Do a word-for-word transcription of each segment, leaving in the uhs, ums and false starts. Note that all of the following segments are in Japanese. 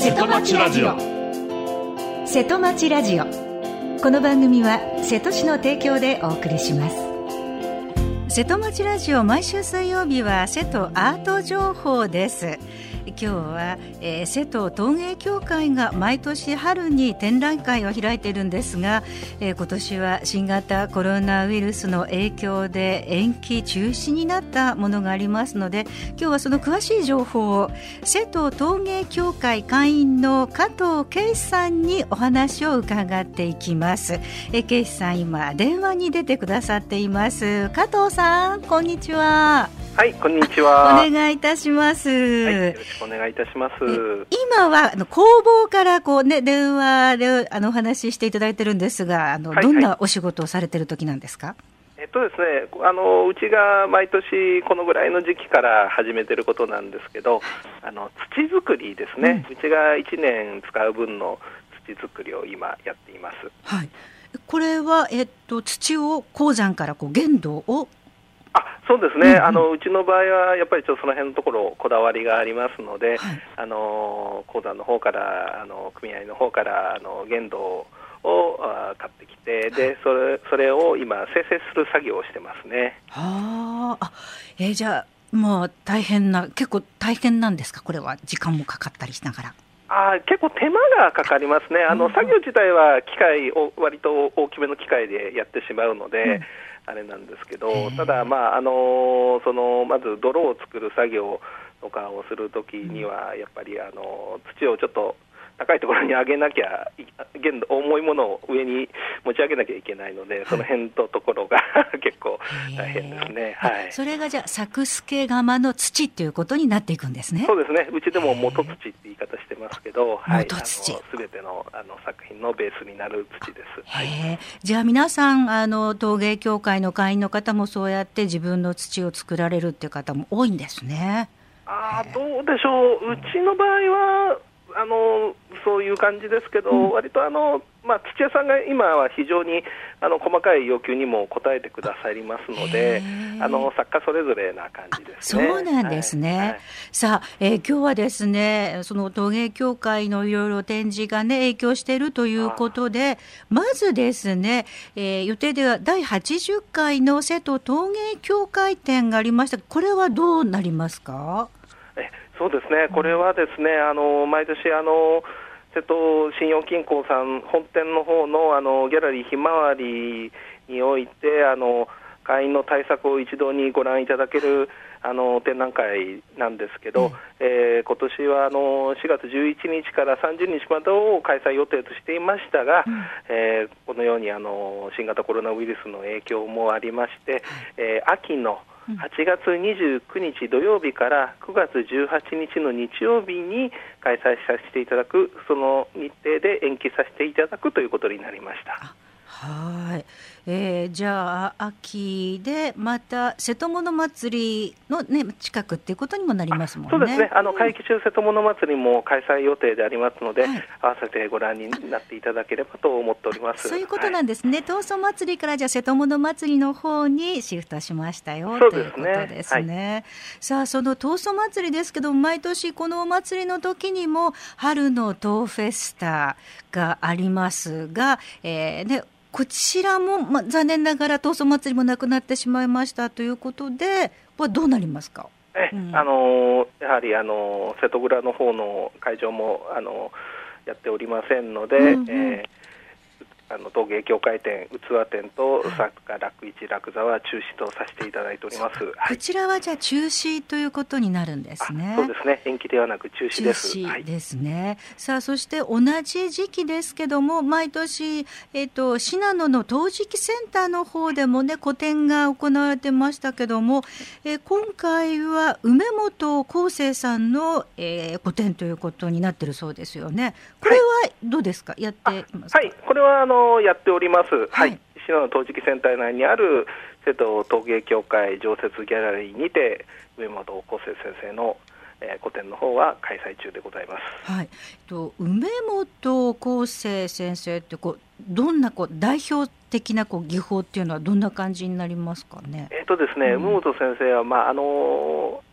瀬戸町ラジオ。瀬戸町ラジオ、この番組は瀬戸市の提供でお送りします。瀬戸町ラジオ、毎週水曜日は瀬戸アート情報です。今日は、えー、瀬戸陶芸協会が毎年春に展覧会を開いているんですが、えー、今年は新型コロナウイルスの影響で延期中止になったものがありますので、今日はその詳しい情報を瀬戸陶芸協会会員の加藤圭さんにお話を伺っていきます。えー、圭さん、今電話に出てくださっています。加藤さん、こんにちは。 はい、こんにちは。 お願いいたします。はい、 よろしくお願いいたします。 今はあの工房からこう、ね、電話であのお話ししていただいてるんですが、あの、はいはい、どんなお仕事をされてる時なんですか？ えっとですね、あのうちが毎年このぐらいの時期から始めてることなんですけど、あの土作りですね、うん、うちがいちねん使う分の土作りを今やっています。 はい、これは、えっと、土を鉱山からこう原土をあ、そうですね、うんうん、あのうちの場合はやっぱりちょっとその辺のところこだわりがありますので、はい、あの鉱山の方からあの組合の方からあの原土を買ってきて、でそれ、それを今精製する作業をしてますね。 はあ、えー、じゃあもう大変な、結構大変なんですか？これは時間もかかったりしながら。 あ、結構手間がかかりますね。あの、うん、作業自体は機械を割と大きめの機械でやってしまうので、うん、あれなんですけど、ただ、まああのそのまず泥を作る作業とかをするときには、やっぱりあの土をちょっと高いところに上げなきゃ、重いものを上に持ち上げなきゃいけないので、その辺のところが結構大変ですね。はい、 それがじゃあ作付け窯の土ということになっていくんですね。 そうですね、うちでも元土って言い方してますけど、はい、 元土、 すべての、あの作品のベースになる土です。はい、 じゃあ皆さん、あの陶芸協会の会員の方もそうやって自分の土を作られるっていう方も多いんですね。 あ、どうでしょう、うちの場合はあのそういう感じですけど、うん、割とあの、まあ、土屋さんが今は非常にあの細かい要求にも応えてくださりますので、あの作家それぞれな感じですね。 そうなんですね。はいはい、さあ、えー、今日はですね、その陶芸協会のいろいろ展示がね、影響しているということで、まずですね、えー、予定ではだいはちじゅっかいの瀬戸陶芸協会展がありました。これはどうなりますか？ えそうですね、これはですね、あの毎年あの瀬戸信用金庫さん本店の方のあのギャラリーひまわりにおいて、あの会員の対策を一堂にご覧いただけるあの展覧会なんですけど、うん、えー、今年はあのしがつじゅういちにちからさんじゅうにちまでを開催予定としていましたが、うん、えー、このようにあの新型コロナウイルスの影響もありまして、えー、秋のはちがつにじゅうくにち土曜日からくがつじゅうはちにちの日曜日に開催させていただく、その日程で延期させていただくということになりました。 はい、えー、じゃあ秋でまた瀬戸物祭りの、ね、近くっていうことにもなりますもんね。 そうですね、あの会期中瀬戸物祭りも開催予定でありますので、はい、合わせてご覧になっていただければと思っております。 そういうことなんですね。陶塑、はい、祭りからじゃあ瀬戸物祭りの方にシフトしましたよ、 そうですね、 ということですね。はい、さあ、その陶塑祭りですけど、毎年このお祭りの時にも春の陶フェスタがありますが、えーね、こちらも、ま、残念ながら陶塑祭りもなくなってしまいましたということで、はどうなりますか？ え、うん、あのやはりあの瀬戸蔵の方の会場もあのやっておりませんので、うんうん、えーあの陶芸協会展、器展と作家楽一楽座は中止とさせていただいております。はい、 こちらはじゃあ中止ということになるんですね。 そうですね、延期ではなく中止です。 中止ですね。はい、さあ、そして同じ時期ですけども、毎年、えーと、信濃の陶磁器センターの方でもね、個展が行われてましたけども、えー、今回は梅本康生さんの、えー、個展ということになってるそうですよね。これはどうですか？はい、やっていますか？ はい、これはあのやっております。はい、信濃陶磁器センター内にある瀬戸陶芸協会常設ギャラリーにて梅本康生先生の、えー、個展の方は開催中でございます。 はい、と梅本康生先生ってこうどんなこう代表的なこう技法っていうのはどんな感じになりますかね？ えーとですね、うん、梅本先生は、まああのー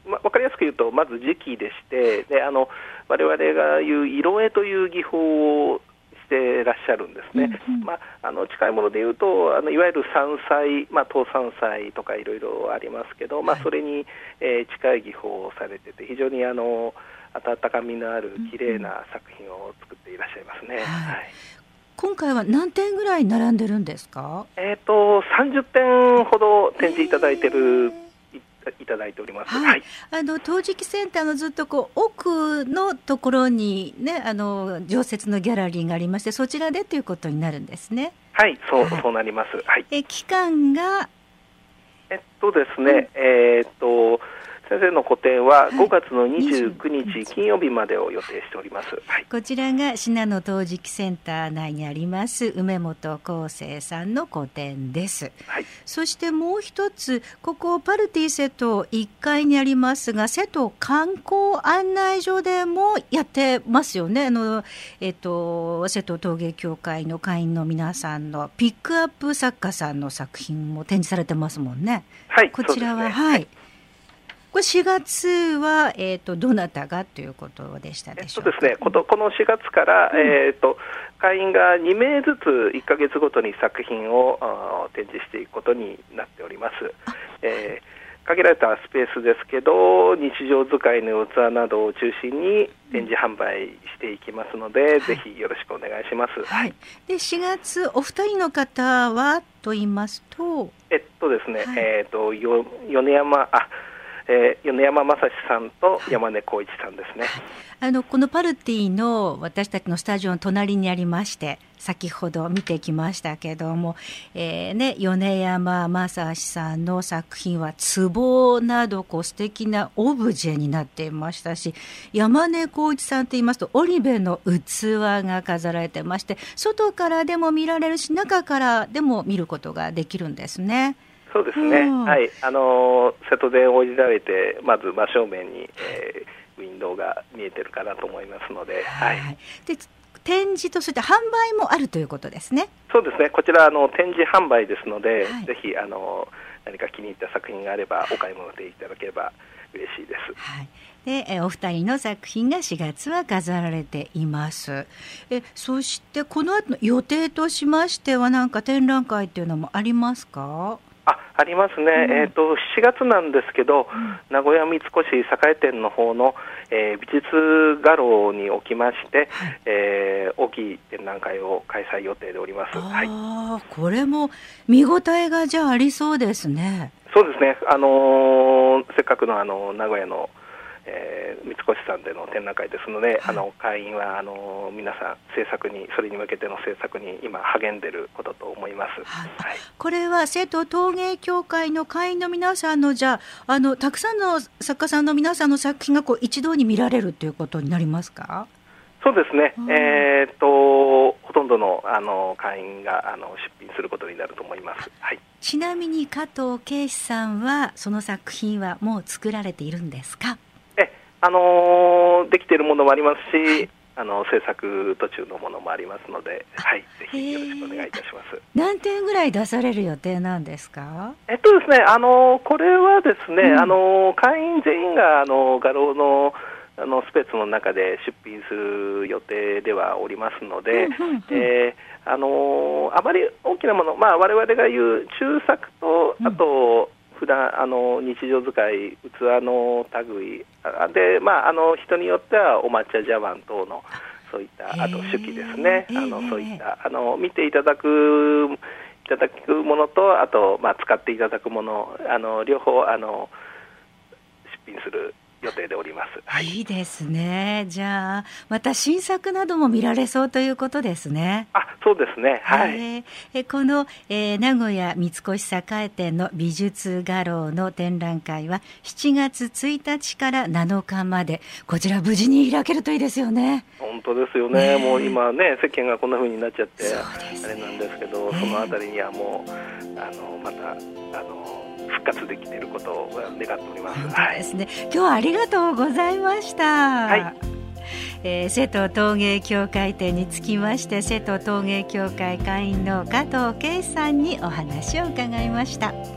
ま、分かりやすく言うとまず磁器でして、であの我々が言う色絵という技法をしてらっしゃるんですね、うんうん、まあ、あの近いもので言うとあのいわゆる山菜、まあ、唐山菜とかいろいろありますけど、まあ、それに、えー、近い技法をされてて非常にあの温かみのある綺麗な作品を作っていらっしゃいますね、うんうん、はいはい、 今回は何点ぐらい並んでるんですか？ えーと、さんじゅってんほど展示いただいてる、いただいております、 はいはい、あの陶磁器センターのずっとこう奥のところに、ね、あの常設のギャラリーがありまして、そちらでということになるんですね。 はい、そう、はい、そうなります、はい、 え期間がえっとですね、うん、えー、っと先生の個展はごがつのにじゅうくにち金曜日までを予定しております、はい、 こちらが信濃陶磁器センター内にあります梅本康生さんの個展です、はい、そしてもう一つ、ここパルティ瀬戸いっかいにありますが、瀬戸観光案内所でもやってますよね。あの、えっと、瀬戸陶芸協会の会員の皆さんのピックアップ作家さんの作品も展示されてますもんね。 はい、 こちらは、 ね、 はい、これしがつは、えー、とどなたがということでしたでしょうか？ えっとですね、この、このしがつから、うん、えー、と会員がにめいずついっかげつごとに作品を展示していくことになっております。えー、限られたスペースですけど、日常使いの器などを中心に展示販売していきますので、うん、ぜひよろしくお願いします。 はい、でしがつお二人の方はと言いますと、 えっとですね、はい、えー、とよ米山あえー、米山正史さんと山根浩一さんですね。 あのこのパルティの私たちのスタジオの隣にありまして、先ほど見てきましたけども、えーね、米山正史さんの作品は壺などこう素敵なオブジェになっていましたし、山根浩一さんといいますとオリベの器が飾られてまして、外からでも見られるし中からでも見ることができるんですね。 そうですね、うん、はい、あの瀬戸で応じられてまず真正面に、えー、ウィンドウが見えてるかなと思いますので、はい、はい、で展示とそして販売もあるということですね。 そうですね、こちらあの展示販売ですので、はい、ぜひあの何か気に入った作品があればお買い物でいただければ嬉しいです、 はい、でえお二人の作品がしがつは飾られています。えそしてこの後の予定としましては何か展覧会というのもありますか？ あ, ありますね、うん、えー、としちがつなんですけど、うん、名古屋三越栄店の方の、えー、美術画廊におきまして、はい、えー、大きい展覧会を開催予定でおります。 あ、 はい、 これも見応えがじゃあありそうですね。 そうですね、あのー、せっかくの、あの名古屋のえー、三越さんでの展覧会ですので、はい、あの会員はあの皆さん制作にそれに向けての制作に今励んでいることと思います。 はいはい、これは瀬戸陶芸協会の会員の皆さんのじゃあ、あのたくさんの作家さんの皆さんの作品がこう一堂に見られるということになりますか？ そうですね、えー、っとほとんどの、あの会員があの出品することになると思います。はい、 ちなみに加藤圭司さんはその作品はもう作られているんですか？ あのー、できているものもありますし、はい、あの制作途中のものもありますので、はい、ぜひよろしくお願いいたします。 何点ぐらい出される予定なんですか？ えっとですね、あのー、これはですね、うん、あのー、会員全員があの画廊のあのスペースの中で出品する予定ではおりますので、うんうんうん、えー、あのー、あまり大きなもの、まあ、我々が言う中作と、あと、うん、普段あの日常使い器の類で、まあ、あの人によってはお抹茶茶碗等のそういったあと手記ですね、あのそういったあの見ていただくいただくものと、あと、まあ、使っていただくもの、あの両方あの出品する予定でおります。 はい、いいですね。じゃあまた新作なども見られそうということですね。 あ、そうですね、はい、 えー、えこの、えー、名古屋三越栄店の美術画廊の展覧会はしちがつついたちからなのかまで、こちら無事に開けるといいですよね。 本当ですよね。もう今ね、世間がこんな風になっちゃってあれなんですけど、そのあたりにはもうあのまたあの復活できていることを願っております。 本当ですね、はい、今日はありがとうございました。はい、えー、瀬戸陶芸協会展につきまして瀬戸陶芸協会会員の加藤圭さんにお話を伺いました。